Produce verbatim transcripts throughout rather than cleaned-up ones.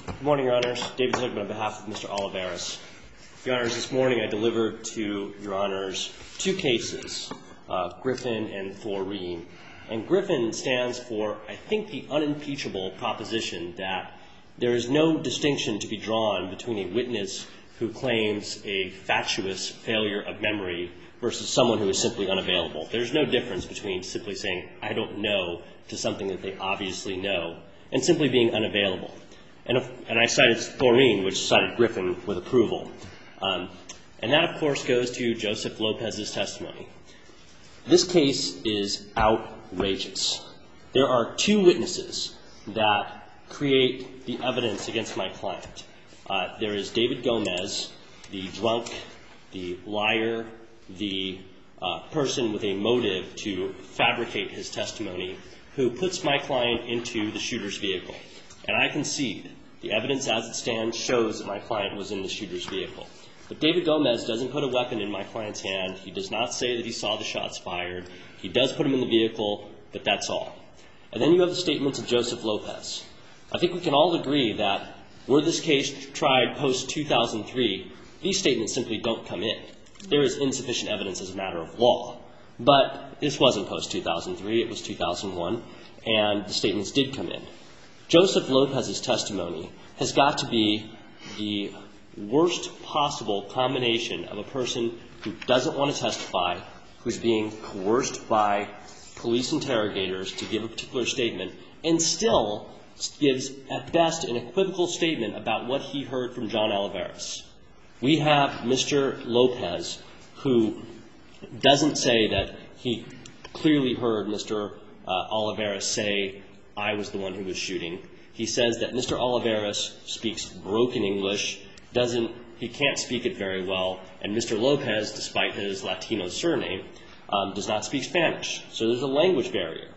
Good morning, Your Honors. David Zugman on behalf of Mister Olivares. Your Honors, this morning I delivered to Your Honors two cases, uh, Griffin and Thoreen. And Griffin stands for, I think, the unimpeachable proposition that there is no distinction to be drawn between a witness who claims a fatuous failure of memory versus someone who is simply unavailable. There's no difference between simply saying, I don't know, to something that they obviously know, and simply being unavailable. And, if, and I cited Thoreen, which cited Griffin with approval. Um, and that, of course, goes to Joseph Lopez's testimony. This case is outrageous. There are two witnesses that create the evidence against my client. Uh, there is David Gomez, the drunk, the liar, the uh, person with a motive to fabricate his testimony, who puts my client into the shooter's vehicle. And I concede the evidence as it stands shows that my client was in the shooter's vehicle. But David Gomez doesn't put a weapon in my client's hand. He does not say that he saw the shots fired. He does put him in the vehicle, but that's all. And then you have the statements of Joseph Lopez. I think we can all agree that were this case tried post two thousand three, these statements simply don't come in. There is insufficient evidence as a matter of law. But this wasn't post two thousand three, it was two thousand one, and the statements did come in. Joseph Lopez's testimony has got to be the worst possible combination of a person who doesn't want to testify, who's being coerced by police interrogators to give a particular statement, and still gives, at best, an equivocal statement about what he heard from John Olivares. We have Mister Lopez, who doesn't say that he clearly heard Mister Uh, Olivares say, I was the one who was shooting. He says that Mister Olivares speaks broken English, doesn't, he can't speak it very well, and Mister Lopez, despite his Latino surname, um, does not speak Spanish. So there's a language barrier.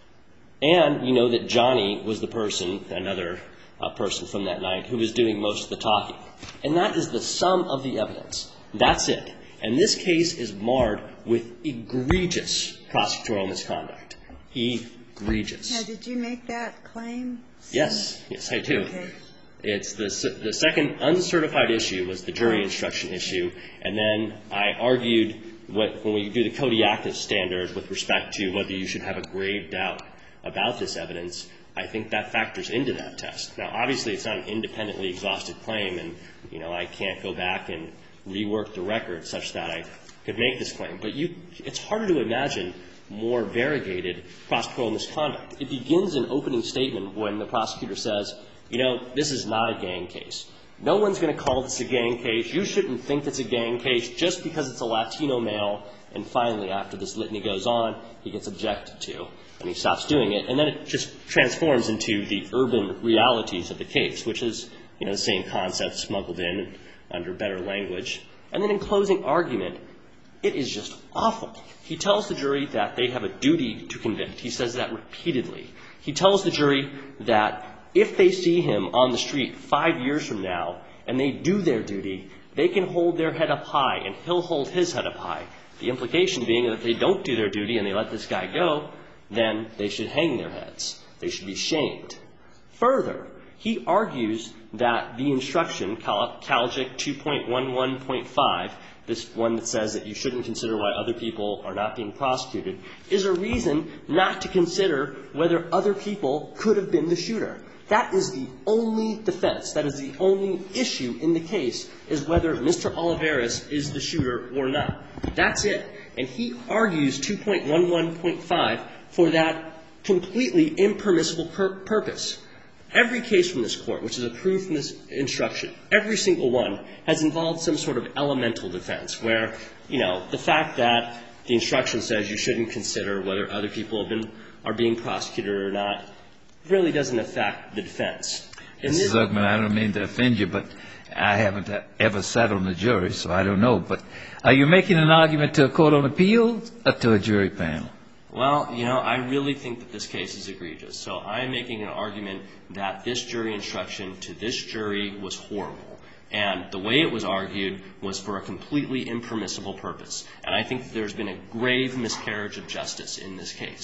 And we know that Johnny was the person, another uh, person from that night, who was doing most of the talking. And that is the sum of the evidence. That's it. And this case is marred with egregious prosecutorial misconduct. Egregious. Now, did you make that claim? Yes. Yes, I do. Okay. It's the, the second uncertified issue was the jury instruction issue. And then I argued what, when we do the Kodiak standard with respect to whether you should have a grave doubt about this evidence, I think that factors into that test. Now, obviously, it's not an independently exhausted claim, and, you know, I can't go back and rework the record such that I could make this claim. But you, it's harder to imagine more variegated prosecutorial misconduct. It begins an opening statement when the prosecutor says, you know, this is not a gang case. No one's going to call this a gang case. You shouldn't think it's a gang case just because it's a Latino male. And finally, after this litany goes on, he gets objected to, and he stops doing it. And then it just transforms into the urban realities of the case, which is, you know, the same concept smuggled in under better language. And then in closing argument, it is just awful. He tells the jury that they have a duty to convict. He says that repeatedly. He tells the jury that if they see him on the street five years from now and they do their duty, they can hold their head up high and he'll hold his head up high. The implication being that if they don't do their duty and they let this guy go, then they should hang their heads. They should be shamed. Further, he argues that the instruction, Calgic two point eleven point five, this one that says that you shouldn't consider why other people are not being prosecuted, is a reason not to consider whether other people could have been the shooter. That is the only defense. That is the only issue in the case, is whether Mister Olivares is the shooter or not. That's it. And he argues two point eleven point five for that completely impermissible pur- purpose. Every case from this court, which is approved from this instruction, every single one has involved some sort of elemental defense where, you know, the fact that the instruction says you shouldn't consider whether other people have been, are being prosecuted or not really doesn't affect the defense. Mister Zuckman, I don't mean to offend you, but I haven't ever sat on the jury, so I don't know. But are you making an argument to a court on appeals or to a jury panel? Well, you know, I really think that this case is egregious. So I'm making an argument that this jury instruction to this jury was horrible. And the way it was argued was for a completely impermissible purpose. And I think that there's been a grave miscarriage of justice in this case.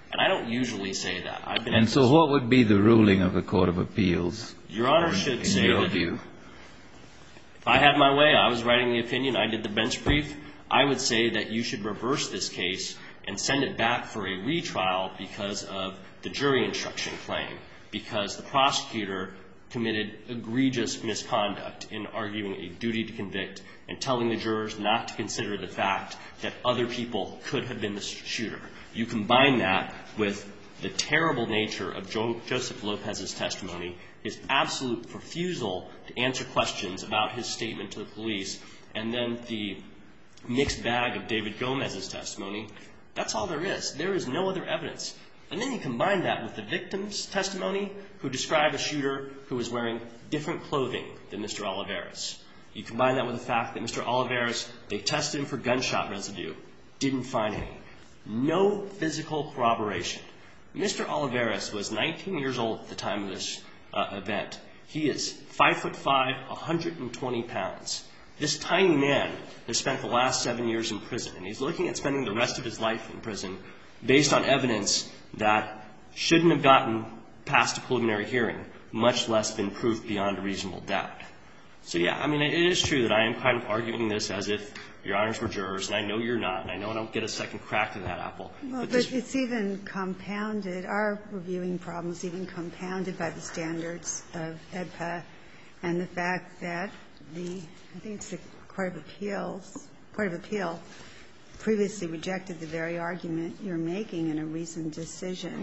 And I don't usually say that. I've been And so what would be the ruling of the Court of Appeals? Your Honor should in say your that view? if I had my way, I was writing the opinion, I did the bench brief, I would say that you should reverse this case and send it back for a retrial because of the jury instruction claim, because the prosecutor committed egregious misconduct in arguing a duty to convict and telling the jurors not to consider the fact that other people could have been the shooter. You combine that with the terrible nature of jo- Joseph Lopez's testimony, his absolute refusal to answer questions about his statement to the police, and then the mixed bag of David Gomez's testimony. That's all there is. There is no other evidence. And then you combine that with the victim's testimony, who described a shooter who was wearing different clothing than Mister Olivares. You combine that with the fact that Mister Olivares, they tested him for gunshot residue, didn't find any. No physical corroboration. Mister Olivares was nineteen years old at the time of this uh, event. He is five foot five, one hundred twenty pounds. This tiny man has spent the last seven years in prison, and he's looking at spending the rest of his life in prison based on evidence that shouldn't have gotten past a preliminary hearing, much less been proved beyond a reasonable doubt. So, yeah, I mean, it is true that I am kind of arguing this as if Your Honors were jurors, and I know you're not, and I know I don't get a second crack at that apple. Well, but, this, but it's even compounded. Our reviewing problem is even compounded by the standards of E D P A and the fact that the, I think it's the Court of Appeals, Court of Appeal previously rejected the very argument you're making in a reasoned decision.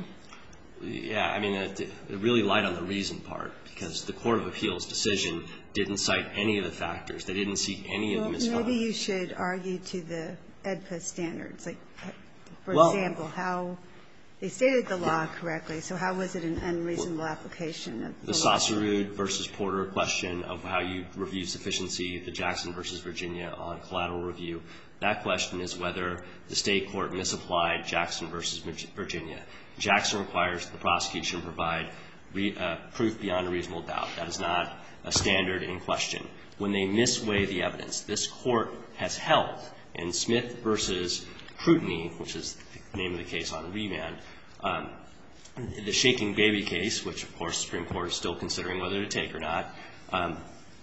Yeah, I mean, it, it really lied on the reason part, because the Court of Appeals decision didn't cite any of the factors. They didn't see any well, of the misconduct. Maybe you should argue to the E D P A standards. Like, for well, example, how they stated the law correctly, so how was it an unreasonable well, application of the, the law? Saucerud versus Porter question of how you review sufficiency, the Jackson versus Virginia on collateral review. That question is whether the state court misapplied Jackson versus Virginia. Jackson requires the prosecution provide re, uh, proof beyond a reasonable doubt. That is not a standard in question. When they misweigh the evidence, this court has held in Smith versus Prutney, which is the name of the case on remand, um, the shaking baby case, which of course the Supreme Court is still considering whether to take or not, um,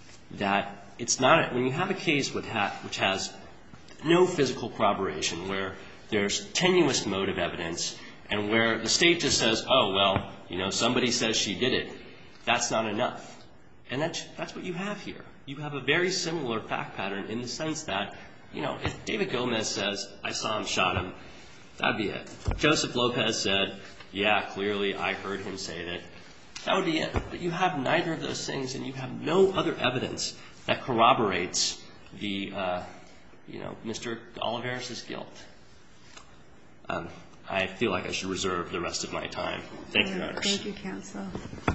that it's not, when you have a case with ha- which has no physical corroboration, where there's tenuous motive evidence, and where the state just says, oh, well, you know, somebody says she did it, that's not enough. And that's, that's what you have here. You have a very similar fact pattern in the sense that, you know, if David Gomez says, I saw him, shot him, that'd be it. Joseph Lopez said, yeah, clearly I heard him say that. That would be it. But you have neither of those things, and you have no other evidence that corroborates the, uh, you know, Mister Olivares' guilt. Um, I feel like I should reserve the rest of my time. Thank you, Your Honors. Thank you, counsel.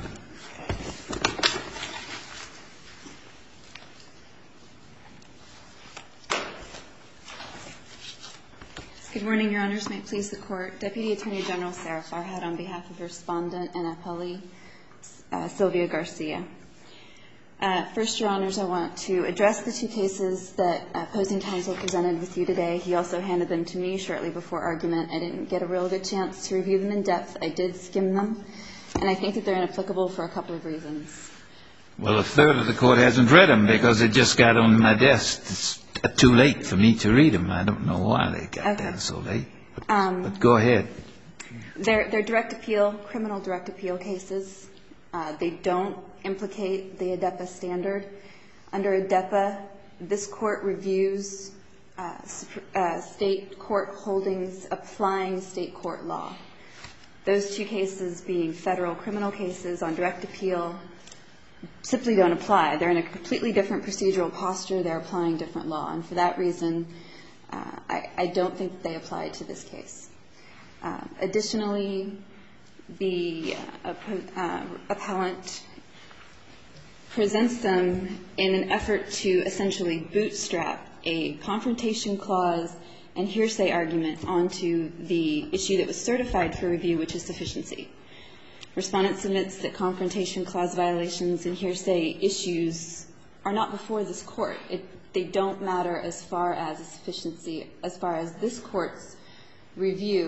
Good morning, Your Honors. May it please the Court. Deputy Attorney General Sarah Farhad on behalf of the Respondent and Appellee uh, Sylvia Garcia. Uh, first, Your Honors, I want to address the two cases that uh, opposing counsel presented with you today. He also handed them to me shortly before argument. I didn't get a real good chance to review them in depth. I did skim them, and I think that they're inapplicable for a couple of reasons. Well, a third of the Court hasn't read them because it just got on my desk. It's too late for me to read them. I don't know why they got okay. there so late. But, um, but go ahead. They're, they're direct appeal, criminal direct appeal cases. Uh, they don't implicate the A D E P A standard. Under A D E P A, this Court reviews uh, uh, state court holdings applying state court law. Those two cases being federal criminal cases on direct appeal simply don't apply. They're in a completely different procedural posture. They're applying different law. And for that reason, uh, I, I don't think that they apply to this case. Uh, additionally, the uh, uh, appellant presents them in an effort to essentially bootstrap a confrontation clause and hearsay argument onto the issue that was certified for review, which is sufficiency. Respondent submits that confrontation clause violations and hearsay issues are not before this Court. It, they don't matter as far as sufficiency, as far as this Court's review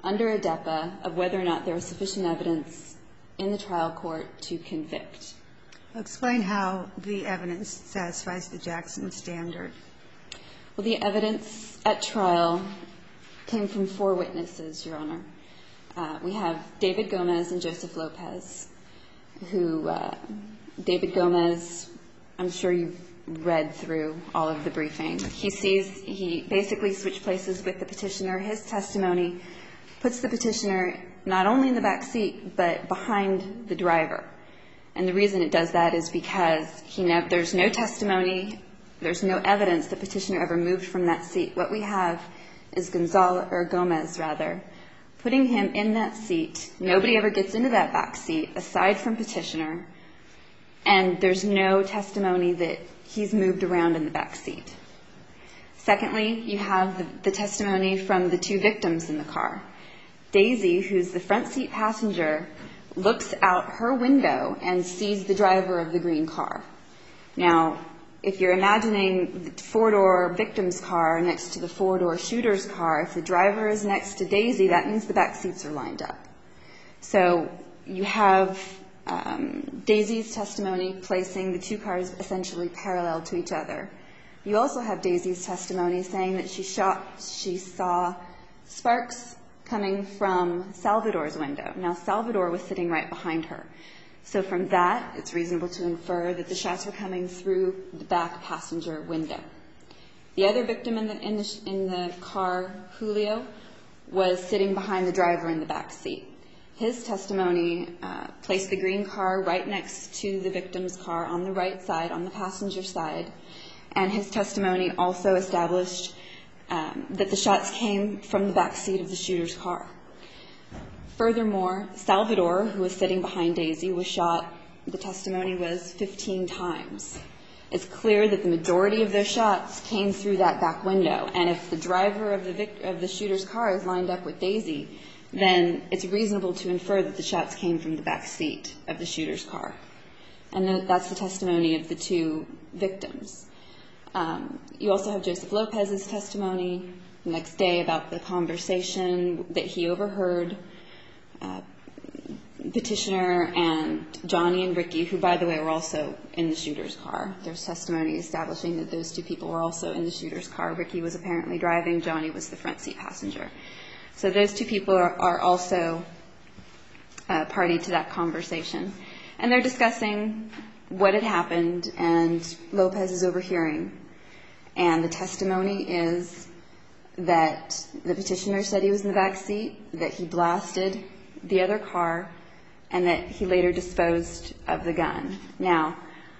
under ADEPA of whether or not there was sufficient evidence in the trial court to convict. Explain how the evidence satisfies the Jackson standard. Well, the evidence at trial came from four witnesses, Your Honor. Uh, we have David Gomez and Joseph Lopez, who uh, David Gomez, I'm sure you've read through all of the briefing. He sees, he basically switched places with the petitioner. His testimony puts the petitioner not only in the back seat, but behind the driver. And the reason it does that is because he never, there's no testimony, there's no evidence the petitioner ever moved from that seat. What we have is Gonzalez, or Gomez rather, putting him in that seat. Nobody ever gets into that back seat aside from petitioner, and there's no testimony that he's moved around in the back seat. Secondly, you have the, the testimony from the two victims in the car. Daisy, who's the front seat passenger, looks out her window and sees the driver of the green car. Now, if you're imagining the four-door victim's car next to the four-door shooter's car, if the driver is next to Daisy, that means the back seats are lined up. So you have um, Daisy's testimony placing the two cars essentially parallel to each other. You also have Daisy's testimony saying that she, shot, she saw sparks coming from Salvador's window. Now, Salvador was sitting right behind her. So from that, it's reasonable to infer that the shots were coming through the back passenger window. The other victim in the, in the, in the car, Julio, was sitting behind the driver in the back seat. His testimony uh, placed the green car right next to the victim's car on the right side, on the passenger side. And his testimony also established um, that the shots came from the back seat of the shooter's car. Furthermore, Salvador, who was sitting behind Daisy, was shot, the testimony was fifteen times. It's clear that the majority of those shots came through that back window. And if the driver of the, vic- of the shooter's car is lined up with Daisy, then it's reasonable to infer that the shots came from the back seat of the shooter's car. And that's the testimony of the two victims. Um, you also have Joseph Lopez's testimony the next day about the conversation that he overheard. Uh, petitioner and Johnny and Ricky, who, by the way, were also in the shooter's car. There's testimony establishing that those two people were also in the shooter's car. Ricky was apparently driving. Johnny was the front seat passenger. So those two people are, are also uh, party to that conversation. And they're discussing what had happened, and Lopez is overhearing. And the testimony is that the petitioner said he was in the back seat, that he blasted the other car, and that he later disposed of the gun. Now,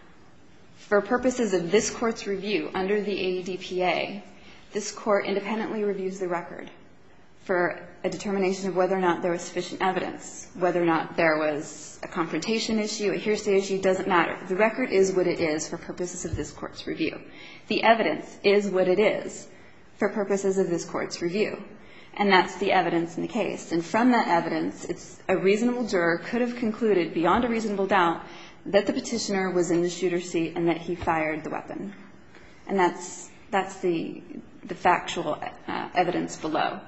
for purposes of this court's review under the A E D P A, this court independently reviews the record for a determination of whether or not there was sufficient evidence, whether or not there was a confrontation issue, a hearsay issue, doesn't matter. The record is what it is for purposes of this court's review. The evidence is what it is for purposes of this court's review. And that's the evidence in the case. And from that evidence, it's a reasonable juror could have concluded beyond a reasonable doubt that the petitioner was in the shooter's seat and that he fired the weapon. And that's that's the the factual uh, evidence below.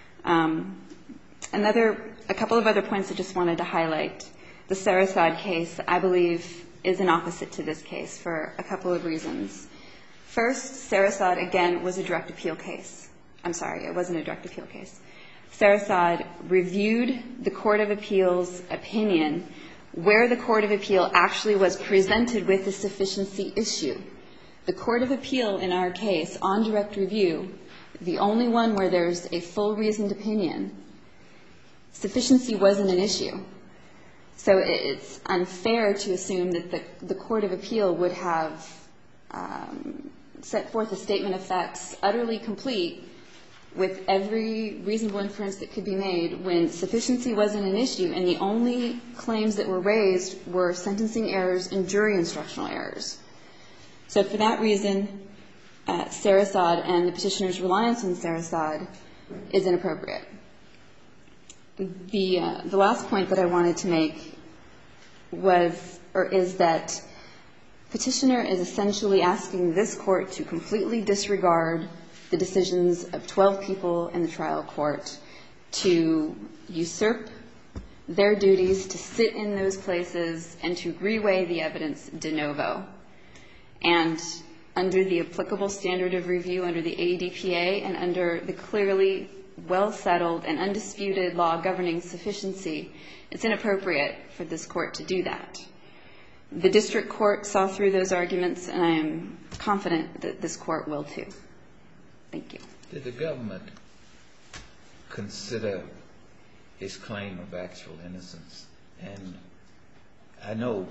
Um, another, a couple of other points I just wanted to highlight. The Sarasad case, I believe, is an opposite to this case for a couple of reasons. First, Sarasad, again, was a direct appeal case. I'm sorry, it wasn't a direct appeal case. Sarasad reviewed the Court of Appeals' opinion where the Court of Appeal actually was presented with a sufficiency issue. The Court of Appeal in our case, on direct review, the only one where there's a full reasoned opinion, sufficiency wasn't an issue. So it's unfair to assume that the, the Court of Appeal would have um, set forth a statement of facts utterly complete with every reasonable inference that could be made when sufficiency wasn't an issue and the only claims that were raised were sentencing errors and jury instructional errors. So for that reason, uh, Sarasad and the petitioner's reliance on Sarasad is inappropriate. The, uh, the last point that I wanted to make was, or is that petitioner is essentially asking this court to completely disregard the decisions of twelve people in the trial court to usurp their duties to sit in those places and to reweigh the evidence de novo. And under the applicable standard of review under the A D P A and under the clearly well-settled and undisputed law governing sufficiency, it's inappropriate for this court to do that. The district court saw through those arguments, and I am confident that this court will too. Thank you. Did the government consider his claim of actual innocence? And I know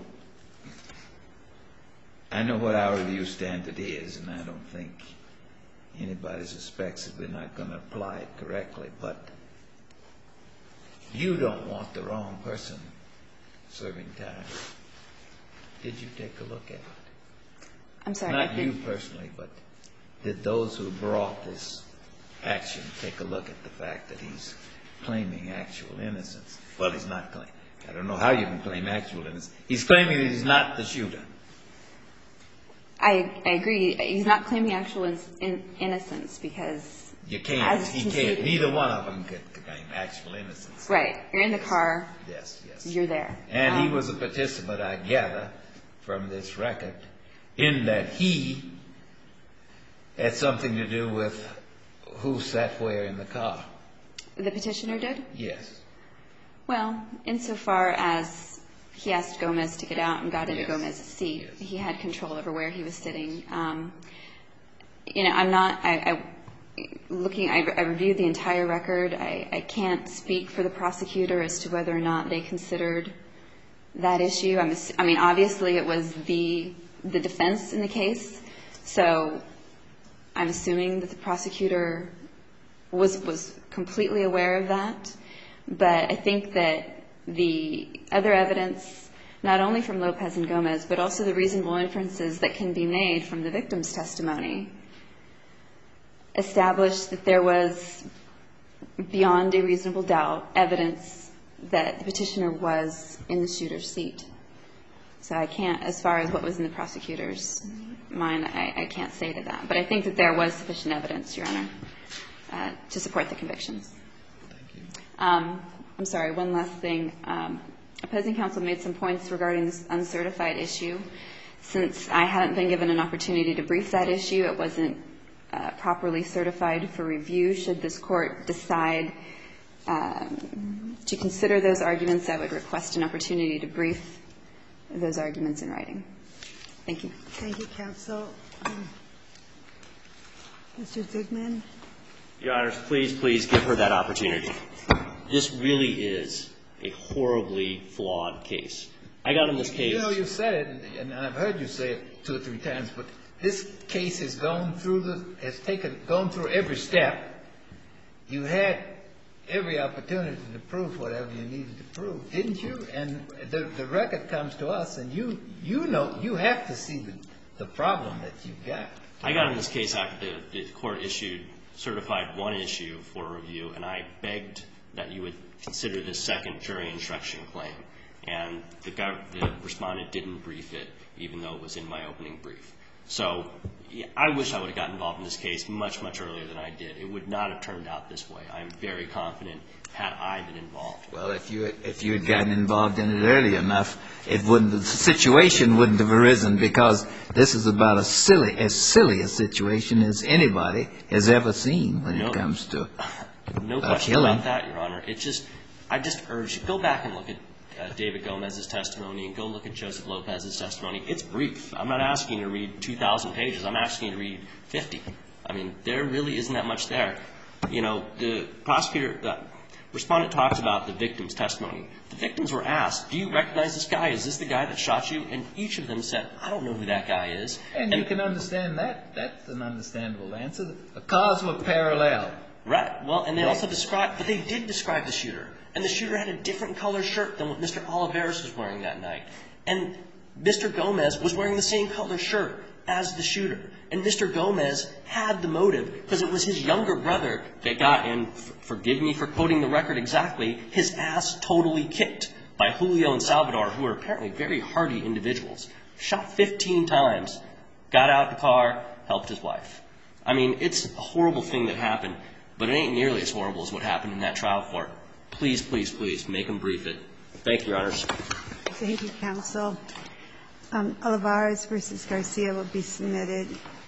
I know what our review standard is, and I don't think anybody suspects that we're not going to apply it correctly, but you don't want the wrong person serving time. Did you take a look at it? I'm sorry. Not you personally, but did those who brought this action take a look at the fact that he's claiming actual innocence? Well, he's not claiming. I don't know how you can claim actual innocence. He's claiming that he's not the shooter. I, I agree. He's not claiming actual in, in, innocence because you can't. He conceded, can't. Neither one of them could claim actual innocence. Right. You're in the car. Yes, yes. You're there. And um, he was a participant, I gather, from this record, in that he had something to do with who sat where in the car. The petitioner did? Yes. Well, insofar as he asked Gomez to get out and got into Yes. Gomez's seat, Yes. he had control over where he was sitting. Um, you know, I'm not, I, I looking, I, I reviewed the entire record. I, I can't speak for the prosecutor as to whether or not they considered that issue. I'm, I mean, obviously it was the, the defense in the case, so I'm assuming that the prosecutor was, was completely aware of that. But I think that the other evidence, not only from Lopez and Gomez, but also the reasonable inferences that can be made from the victim's testimony, established that there was, beyond a reasonable doubt, evidence that the petitioner was in the shooter's seat. So I can't, as far as what was in the prosecutor's mind, I, I can't say to that. But I think that there was sufficient evidence, Your Honor, uh, to support the convictions. Thank you. Um, I'm sorry, one last thing. Um, opposing counsel made some points regarding this uncertified issue. Since I hadn't been given an opportunity to brief that issue, it wasn't uh, properly certified for review. Should this court decide um, to consider those arguments, I would request an opportunity to brief those arguments in writing. Thank you. Thank you, counsel. Um, Mister Zugman? Your Honors, please, please give her that opportunity. This really is a horribly flawed case. I got in this case. You know, you said it, and I've heard you say it two or three times, but this case has gone through the, has taken, gone through every step. You had every opportunity to prove whatever you needed to prove, didn't you? And the, the record comes to us, and you, you know, you have to see the, the problem that you've got. I got in this case after the, the court issued, certified one issue for review, and I begged that you would consider this second jury instruction claim. And the, the respondent didn't brief it, even though it was in my opening brief. So yeah, I wish I would have gotten involved in this case much, much earlier than I did. It would not have turned out this way. I'm very confident had I been involved. Well, if you if you had gotten involved in it early enough, it wouldn't, the situation wouldn't have arisen, because this is about a silly, as silly a situation as anybody has ever seen when no, it comes to no a question killing. about that, Your Honor. It just, I just urge you, go back and look at Uh, David Gomez's testimony and go look at Joseph Lopez's testimony. It's brief. I'm not asking you to read two thousand pages. I'm asking you to read fifty. I mean, there really isn't that much there. You know, the prosecutor, the respondent talks about the victim's testimony. The victims were asked, do you recognize this guy? Is this the guy that shot you? And each of them said, I don't know who that guy is. And, and you can understand that. That's an understandable answer. The cars were parallel. Right. Well, and they also described, but they did describe the shooter. And the shooter had a different color shirt than what Mister Olivares was wearing that night. And Mister Gomez was wearing the same color shirt as the shooter. And Mister Gomez had the motive because it was his younger brother that got, and f- forgive me for quoting the record exactly, his ass totally kicked by Julio and Salvador, who were apparently very hardy individuals. Shot fifteen times, got out the car, helped his wife. I mean, it's a horrible thing that happened. but it ain't nearly as horrible as what happened in that trial court. Please, please, please, make them brief it. Thank you, Your Honors. Thank you, counsel. Um, Olivares v. Garcia will be submitted.